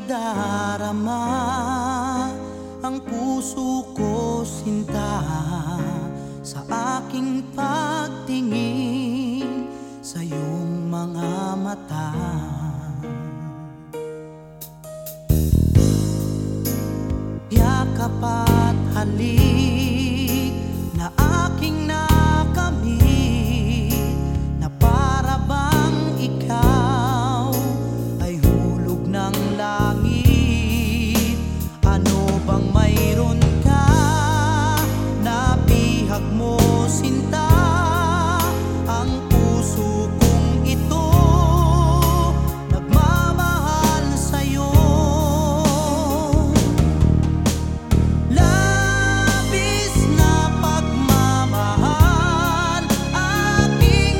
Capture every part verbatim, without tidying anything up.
nadarama ang puso ko, sinta, sa aking pagtingin sa iyong mga mata. Yakap at halik na aking nakamit, na para bang ikaw ay hulog ng langit. Ano bang mayroon ka na bihag mo, sinta, ang puso kong ito nagmamahal sa'yo. Labis na pagmamahal aking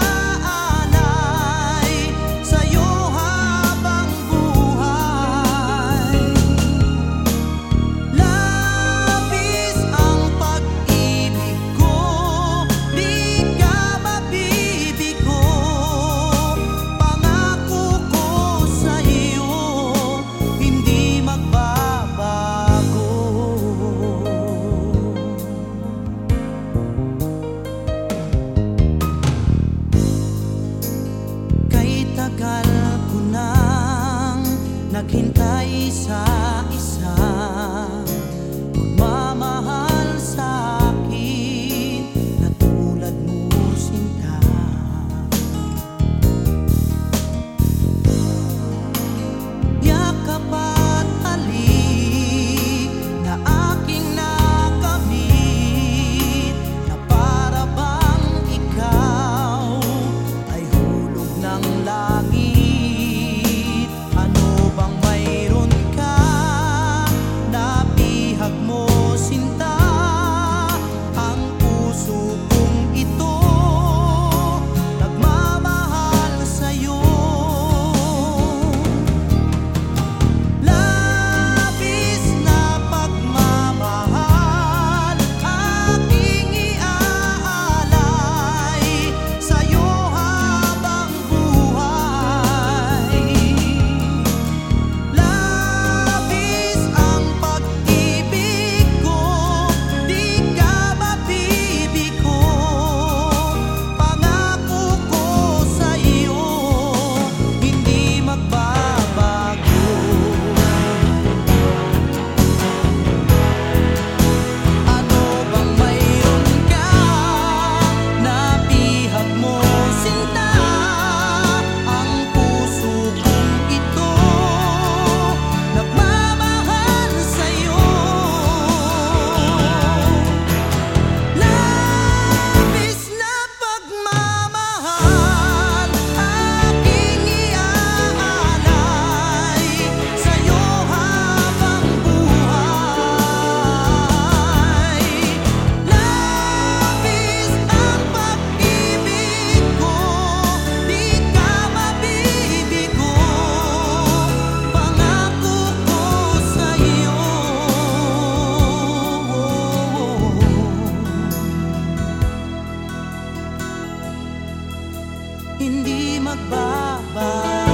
iaalay sa'yo habang buhay. Labis ang pag-ibig ko, di ka mabibigo. Pangako ko sa iyo, hindi magbabago. Kay tagal ko nang naghintay sa isang magmamahal sa'kin na tulad mo, sinta. Yakap at halik na aking nakamit, na para bang ikaw ay hulog ng langit. Ano bang mayroon ka na bihag mo, sinta, ang puso kong ito nagmamahal sa'yo. Labis na pagmamahal aking iaalay sa'yo habang buhay. Labis ang pag-ibig ko, di ka mabibigo. Pangako ko sa iyo, hindi magbabago. Ano bang mayroon ka na bihag mo, sinta, ang puso kong ito nagmamahal sa'yo. Labis na pagmamahal aking iaalay sa'yo habang buhay. Labis ang pag-ibig ko, di ka mabibigo. Pangako ko sa iyo, hindi magbabago.